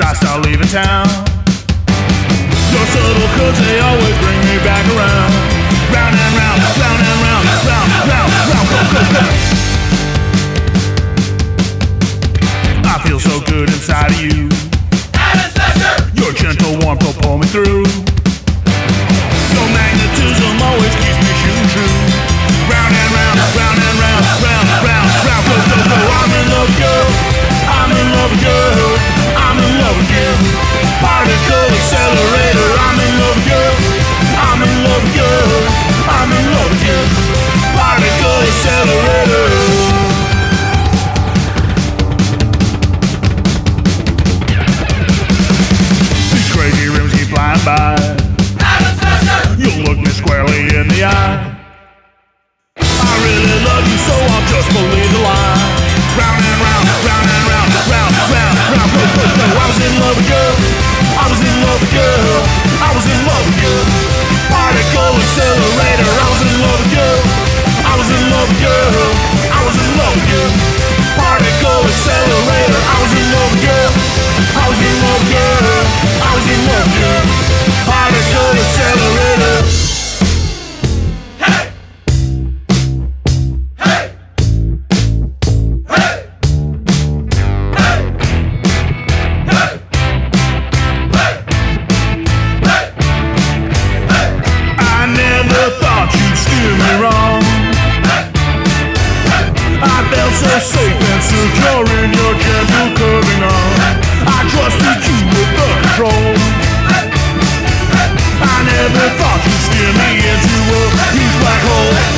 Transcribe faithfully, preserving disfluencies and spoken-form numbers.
I start leaving town. Your subtle cuts, they always bring me back around. Round and round, round and round, round, round, round, go, go, go. I feel so good inside of you. Your gentle warmth will pull me through. Your magnetism always keeps me shooting true. Round and round, round and round, round, round, round, go, go, go. I'm in love with you. I'm in love with you. I'm in love with you. Particle accelerator. I'm in love with you. I'm in love with you. I'm in love with you. Particle accelerator. These crazy rims keep flying by. You'll look me squarely in the eye. I really love you, so I'll just believe the lie. Round and round, round and round, round, round, round, go, go, go. I was in love with you. I was in love with you. I was in love with you. Particle accelerator. I was in love with you. I was in love with you. I was in love with you. Particle accelerator. I was in love with you. I was in love with you. I was in love with you. Particle accelerator. So safe and secure in your gentle curving arm. I trusted you with the control. I never thought you'd steer me into a huge black hole.